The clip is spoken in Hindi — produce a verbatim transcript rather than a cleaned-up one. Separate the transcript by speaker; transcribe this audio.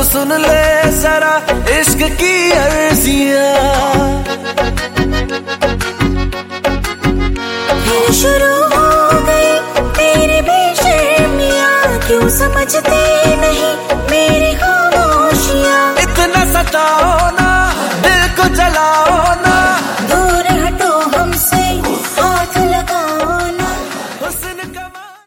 Speaker 1: सुन ले जरा इश्क की अर्जियां।
Speaker 2: फिर शुरू हो गई तेरी बेशर्मियां, क्यों समझते